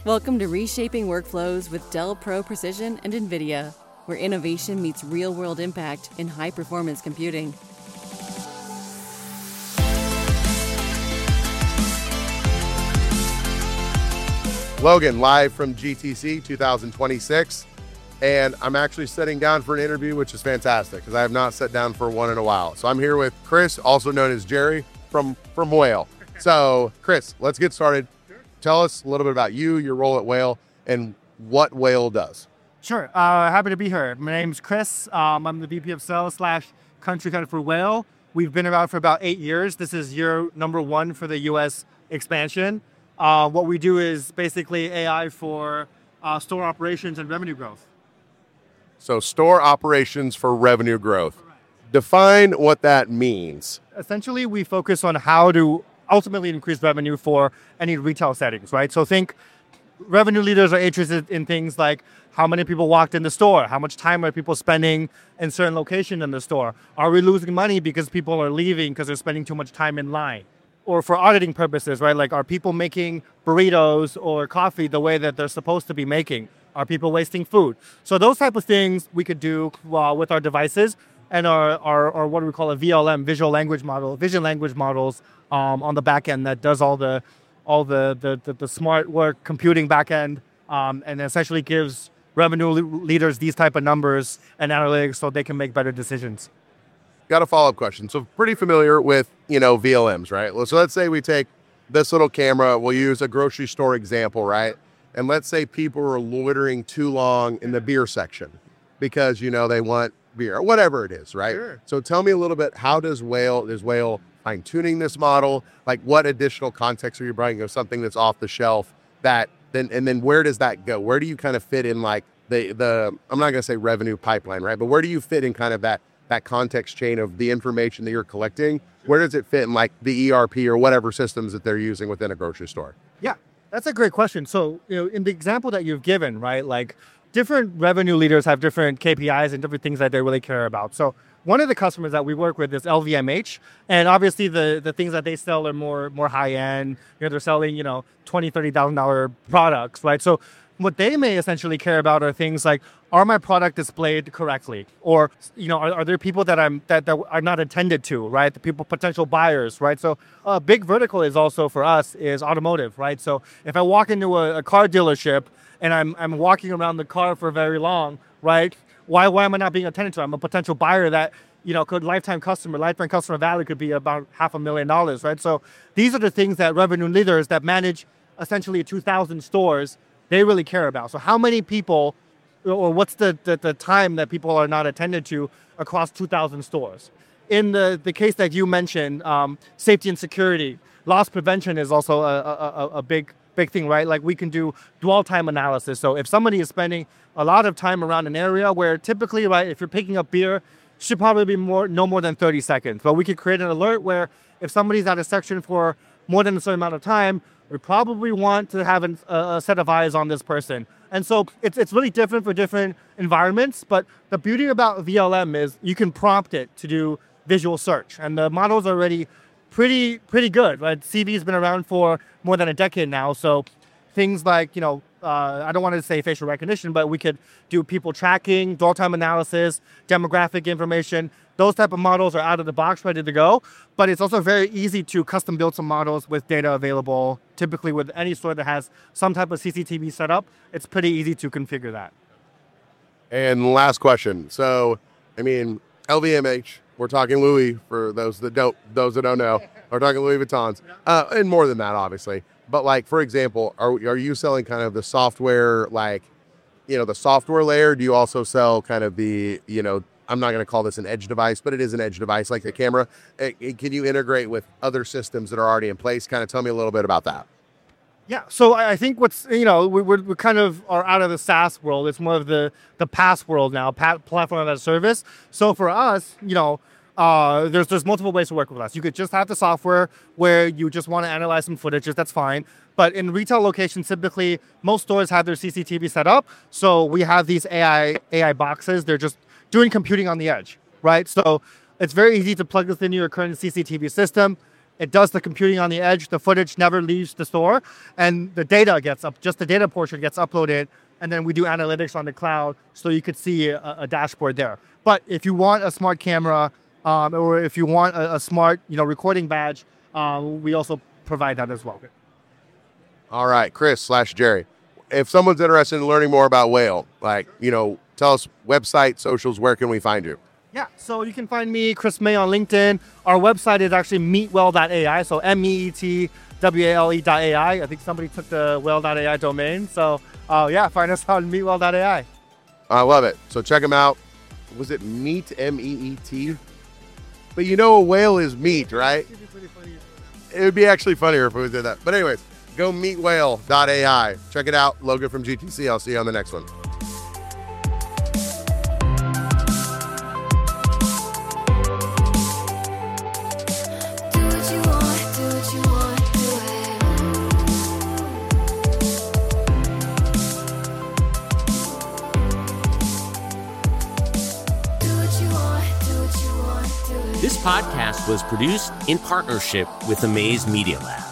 Welcome to Reshaping Workflows with Dell Pro Precision and NVIDIA, where innovation meets real-world impact in high-performance computing. Logan, live from GTC 2026, and I'm actually sitting down for an interview, which is fantastic because I have not sat down for one in a while. So I'm here with Chris, also known as Jerry from Whale. So Chris, let's get started. Tell us a little bit about you, your role at Whale, and what Whale does. Sure. Happy to be here. My name's Chris. I'm the VP of Sales / Country Head for Whale. We've been around for about 8 years. This is year number 1 for the U.S. expansion. What we do is basically AI for store operations and revenue growth. So store operations for revenue growth. Define what that means. Essentially, we focus on how to ultimately increase revenue for any retail settings, right? So think revenue leaders are interested in things like how many people walked in the store, how much time are people spending in certain location in the store? Are we losing money because people are leaving because they're spending too much time in line? Or for auditing purposes, right? Like, are people making burritos or coffee the way that they're supposed to be making? Are people wasting food? So those type of things we could do with our devices and our what do we call a VLM, vision language models on the back end that does all the smart work computing back end and essentially gives revenue leaders these type of numbers and analytics so they can make better decisions. Got a follow-up question. So pretty familiar with, VLMs, right? So let's say we take this little camera, we'll use a grocery store example, right? And let's say people are loitering too long in the beer section because, they want beer or whatever it is, right? Sure. So tell me a little bit, how is Whale fine-tuning this model? Like, what additional context are you bringing of something that's off the shelf and then where does that go? Where do you kind of fit in like the I'm not going to say revenue pipeline, right? But where do you fit in kind of that context chain of the information that you're collecting? Where does it fit in like the ERP or whatever systems that they're using within a grocery store? Yeah, that's a great question. So, in the example that you've given, right, like different revenue leaders have different KPIs and different things that they really care about. So one of the customers that we work with is LVMH, and obviously the things that they sell are more high end. They're selling, $20,000, $30,000 products, right? So what they may essentially care about are things like, are my product displayed correctly? Or, are there people that are not attended to, right? The people, potential buyers, right? So a big vertical is also for us is automotive, right? So if I walk into a car dealership and I'm walking around the car for very long, right? Why am I not being attended to? I'm a potential buyer that, could lifetime customer value could be about $500,000, right? So these are the things that revenue leaders that manage essentially 2,000 stores, they really care about. So how many people, or what's the time that people are not attended to across 2,000 stores? In the case that you mentioned, safety and security, loss prevention is also a big thing, right? Like we can do dwell time analysis. So if somebody is spending a lot of time around an area where typically, right, if you're picking up beer, should probably be no more than 30 seconds. But we could create an alert where if somebody's at a section for more than a certain amount of time, we probably want to have a set of eyes on this person. And so it's really different for different environments, but the beauty about VLM is you can prompt it to do visual search, and the model's already pretty good, right? CV's been around for more than a decade now, so things like, I don't want to say facial recognition, but we could do people tracking, dwell time analysis, demographic information. Those type of models are out of the box, ready to go. But it's also very easy to custom build some models with data available. Typically with any store that has some type of CCTV set up, it's pretty easy to configure that. And last question. So, LVMH, we're talking Louis for those that don't know. We're talking Louis Vuittons. And more than that, obviously. But like, for example, are you selling kind of the software, the software layer? Do you also sell kind of the, I'm not going to call this an edge device, but it is an edge device like a camera. Can you integrate with other systems that are already in place? Kind of tell me a little bit about that. Yeah, so I think we kind of are out of the SaaS world. It's more of the PaaS world now, platform as a service. So for us, there's multiple ways to work with us. You could just have the software where you just want to analyze some footages, that's fine. But in retail locations, typically, most stores have their CCTV set up. So we have these AI boxes. They're just doing computing on the edge, right? So it's very easy to plug this into your current CCTV system. It does the computing on the edge. The footage never leaves the store, and the data gets up. Just the data portion gets uploaded, and then we do analytics on the cloud, so you could see a dashboard there. But if you want a smart camera, or if you want a smart, recording badge, we also provide that as well. All right, Chris/Jerry. If someone's interested in learning more about Whale, tell us website, socials, where can we find you? Yeah, so you can find me, Chris May, on LinkedIn. Our website is actually meetwhale.ai, so MEETWALE.ai. I think somebody took the whale.ai domain. So, find us on meetwhale.ai. I love it. So check them out. Was it Meet, MEET? But a whale is meat, right? It would be actually funnier if we did that. But anyways, go meetwhale.ai. Check it out. Logan from GTC. I'll see you on the next one. This podcast was produced in partnership with Amaze Media Lab.